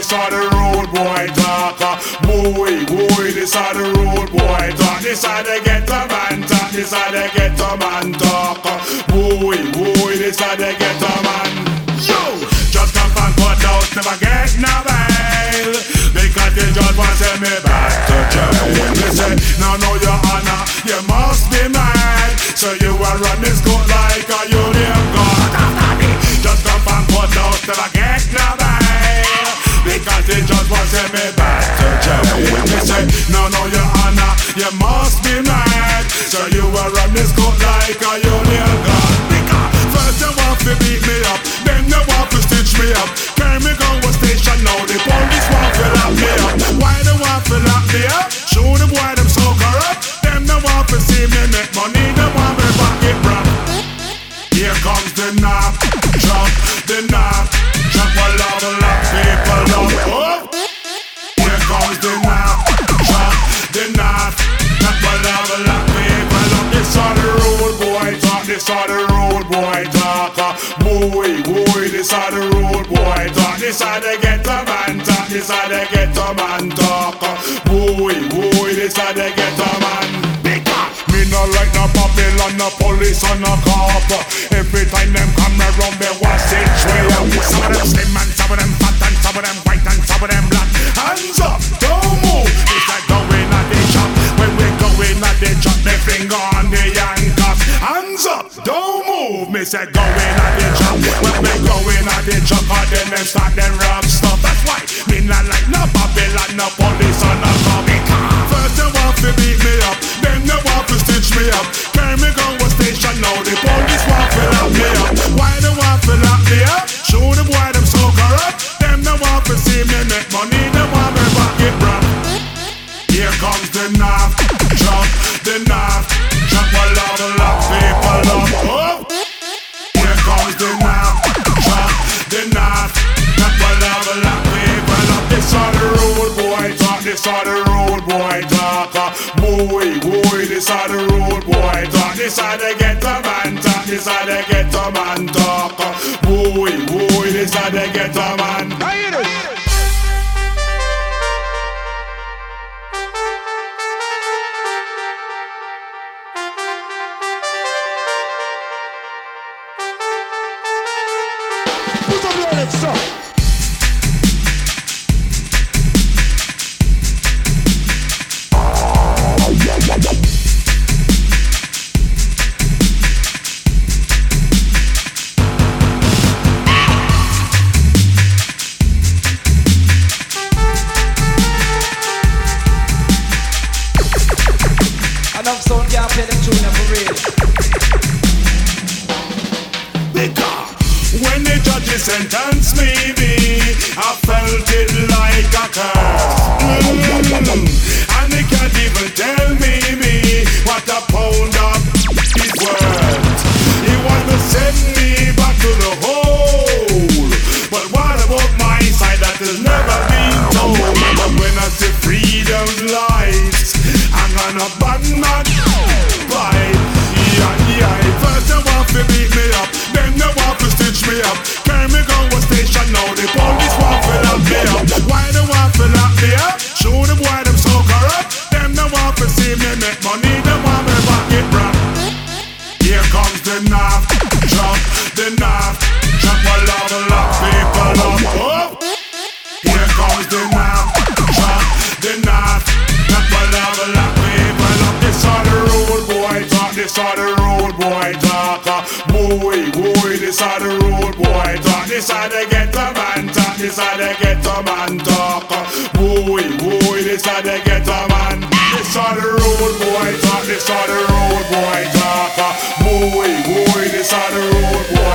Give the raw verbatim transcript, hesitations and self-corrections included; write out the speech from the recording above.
this are the road boy talk. Boy, boy, this are the road boy talk. This are the ghetto man talk. This are the ghetto man talk. Boy, boy, this are the ghetto man. Yo, just come and cut out, never get no bail, because the judge wants to send me back to jail. They say, no, no, your honor, you must be mad, so you will run this court like a union guard. After me, just come and cut out, never get no bail, because the judge wants to send me back to jail. They say, no, no, your honor, you must be mad, so you will run this court like a union guard. Because first you want to beat me up, then you want to stitch me up, carry me go a station, now the police want to lock me up. Why they want to lock me up? Show them why them so corrupt. Them they want to see me make money, they want me pocket broke. Here comes the knock, drop the knock, drop a lot of lock people up. Oh. Here comes the knock, drop the knock, drop a lot of lock people up. This are the road boy talk, this are the road boy talk. Boy, boy, this are the road boy talk. This are the ghetto man talk. This are the ghetto man talk. Boy, boy, this are the ghetto man. Me no like no Babylon, no police or no cop. Every time them come around, they want situation. Some of them slim and some of them fat and some of them white and some of them black. Hands up, don't move. It's like going at the shop. When we going at the shop, they finger on the handcuffs. Hands up, don't move. Me say going at the shop. When we going at the shop, and then them start them rob stuff. That's why me not like no Babylon, no police or no cop. First they want to beat me up, then they want to stitch me up, carry me go a station, now the police want to lock me up. Why they want to lock me up? Show them why them so corrupt. Them they want to see me make money, they want me pocket broke. Here comes the knock, drop the knock, drop a lot of lock people up. Oh. Here comes the knock, drop the knock, drop a lot of lock people up. This are the road boy talk, this are the road boy talk. Boy, boy, this are the road boy talk. This are the ghetto man talk. This are the ghetto man talk. Boy, boy, this are the ghetto man. Put up your legs, sir. Enough sound can't play them tune for real. Because when the judge sentenced me, I felt it like a curse. Mm. And they can't even tell me, me what a pound of is worth. He want to send me back to the hole, but what about my side that has never been told? But when I see freedom's lights, I'm gonna bang my bite. Yeah, yeah. First they want to beat me up, then they want to stitch me up, carry me go a station, now the police want to lock me up. Why they want to lock me up? Show them why them so corrupt. Them they want to see me make money, they want me pocket broke. Here comes the knock, drop the knock, drop a lot of lock people up. Oh. Here comes the knock, drop the knock, drop a lot of lock people up. This are the road boy talk, this are the road boy talk. Boy, boy, this are the road boy talk. This are the ghetto man talk, this are the ghetto man talk. Boy, boy, this are the ghetto man. This are the road boy talk, this are the road boy talk. Boy, boy, this are the road boy